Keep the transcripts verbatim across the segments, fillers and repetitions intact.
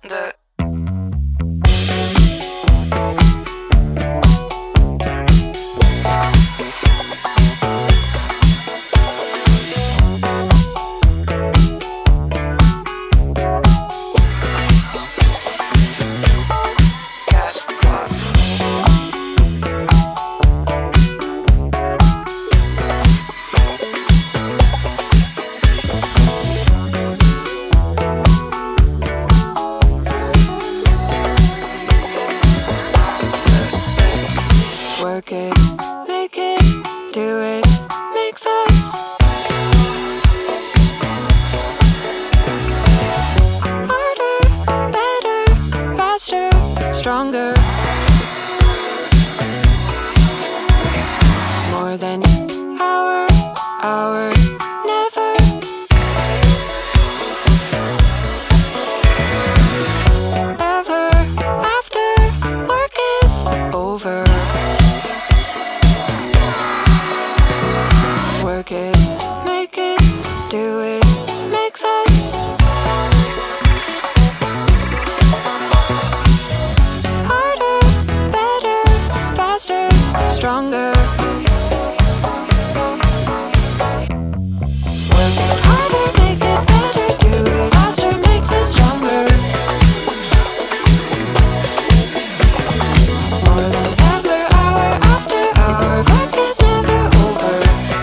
The Cat Club. Work it, make it, do it, makes us harder, better, faster, stronger, more than hour, hour, never, ever, after work is over. Work it, make it, do it, makes us harder, better, faster, stronger. Work it harder, make it better, do it faster, makes us stronger. More than ever, hour after hour, work is never over.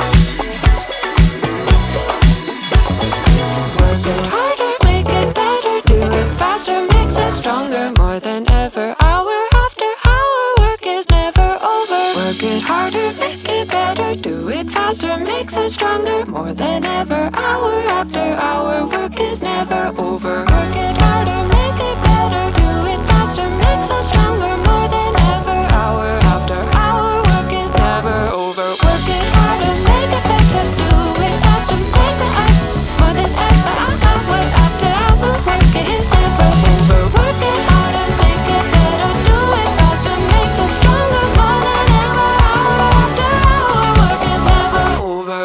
Work it harder, make it better, do it faster, makes us stronger. More than ever, hour after hour, work is never over. Work it harder, make it better, do it faster, makes us stronger. More than ever, hour after hour, work is never over. Work it harder, make it better, do it faster, makes us stronger. More than ever, hour after hour, work is never over. Work it harder, make it better, do it faster, make us more than ever, hour after hour, work is never over. Work it harder, make it better, do it faster, makes us stronger. More than ever, hour after hour, work is never over.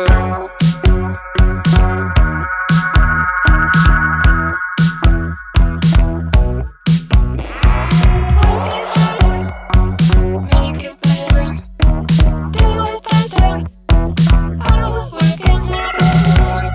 Work it harder, make it better, do it faster, our work is never over.